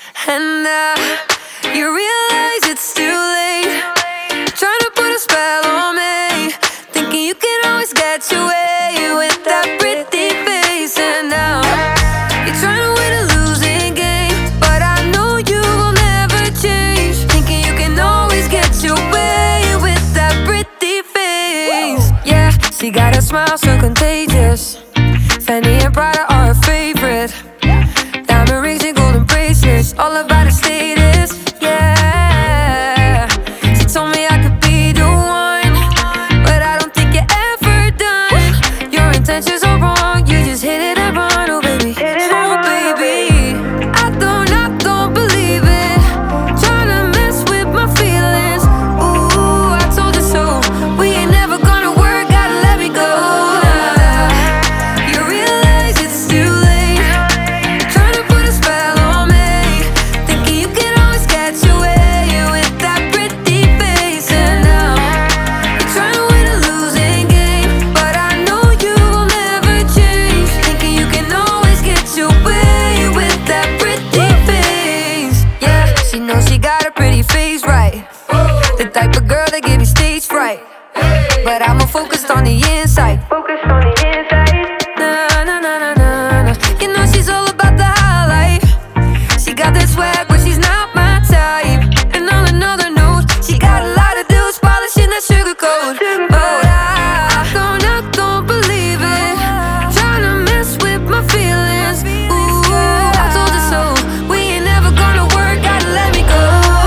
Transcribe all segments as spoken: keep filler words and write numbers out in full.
And now you realize it's too late, trying to put a spell on me, thinking you can always get your way with that pretty face. And now you're trying to win a losing game, but I know you will never change, thinking you can always get your way with that pretty face. Yeah, she got a smile so contagious, Fendi and Prada are her favorite, diamond rings and golden bracelets, all about her status, yeah. She told me I could be the one, but I don't think you're ever done. Your intentions are wrong, you just hit it and run, oh baby, oh baby. I don't, I don't believe it, tryna mess with my feelings. Ooh, I told you so, we ain't never gonna work, gotta let me go. You realize it's too late, tryna put a spell on me, thinking you can always get your way with that pretty face. And now you're tryna win a losing game, but I know you will never change, thinking you can always get your way with that pretty face. Yeah, she knows she got a pretty face, right? The type of girl that give you stage fright, but I'm more focused on the inside. Focused on the inside. Nah, nah, nah, nah, nah, nah. You know she's all about the high life. She got that swag, but she's not my type. And on another note, she got a lot of dudes polishing that sugar coat. But I, I don't, I don't believe it, tryna mess with my feelings. Ooh, I told you so, we ain't never gonna work, gotta let me go.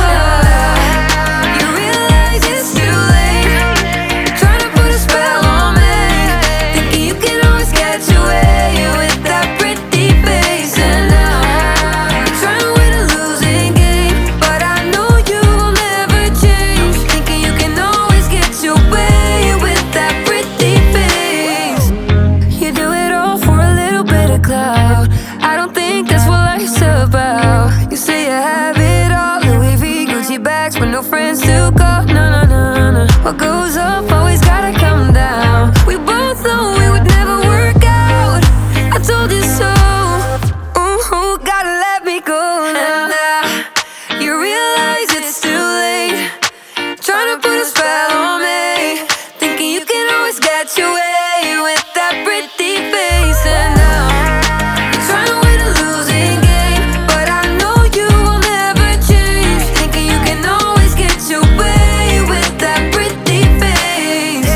You realize it's too late, tryna put a spell on me, thinking you can always get your way with that pretty face. And now you're tryna win a losing game, but I know you will never change, thinking you can always get your way with that pretty face. You do it all for a little bit of clout, I don't think that's what life's about. You say you have it all, Louis V, Gucci bags, but no friends to call. No, no, no, no. What goes up always gotta come down. We both know we would never work out, I told you so. Ooh, gotta let me go now. Now you realize it's too late, tryna put a spell on me, thinking you can always get your way with that pretty face. And now you're tryna win a losing game, but I know you will never change, thinking you can always get your way with that pretty face.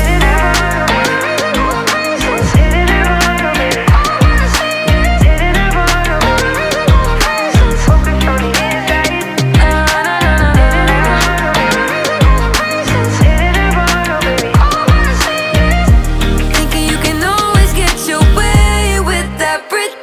Thinking you can always get your way with that pretty